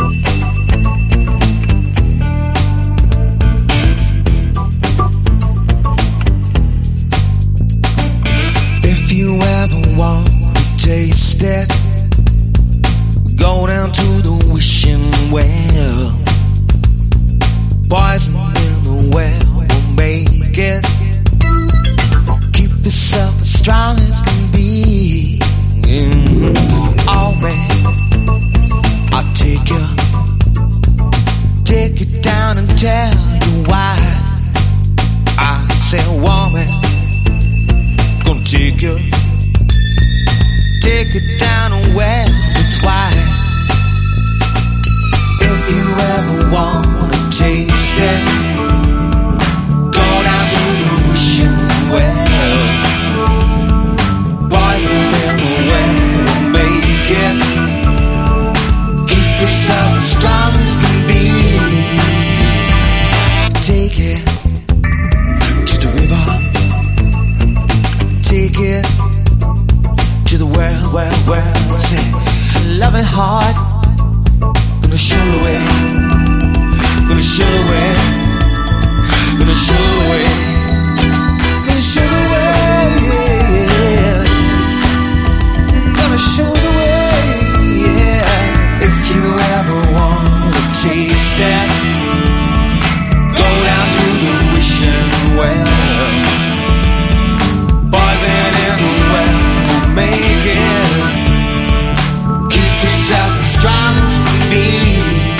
If you ever want to taste it, go down to the wishing well. Poison in the well will make it. Keep yourself as strong as can be. Alright, I'll take you down and tell you why. I said, woman, gonna take you down and well, it's why. If you ever wanna taste it, go down to the wishing well. Poison in the well will make it. Keep yourself as strong as can be. Take it to the river. Take it to the well, say, loving heart, gonna show the way, gonna show the way, gonna show the way, gonna show the way, yeah. Gonna show the way, yeah. If you ever want to taste it, go down to the wishing well. Poison in the well, make it. Keep yourself as strong as can be.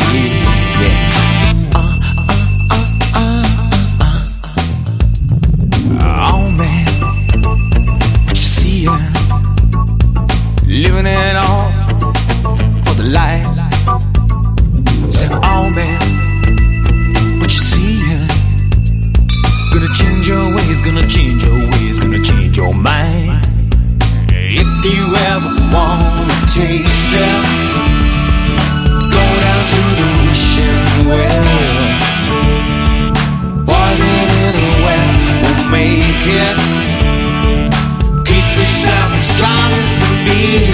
Oh man, what you see? Living it all for the light. Say, oh man, what you see? Gonna change your ways, gonna change your ways, gonna change your mind. If you ever wanna taste it, go down to the wishing well. Poison in the well will make it. Keep yourself as strong as can be.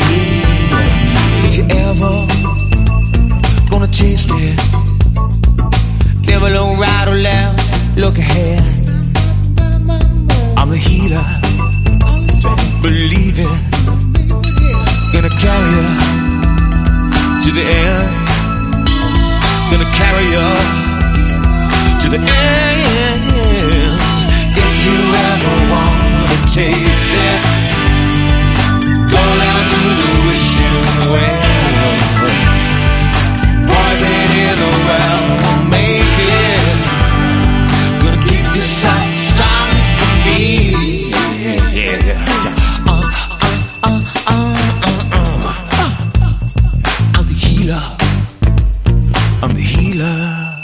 If you ever gonna taste it, never look right or left, look ahead. I'm the healer, believe it. Gonna carry you to the end. Gonna carry you to the end. If you ever wanna taste it, go down to the wishing well. Poison in the well will make it. Gonna keep yourself strong as can be. Yeah. I'm the healer.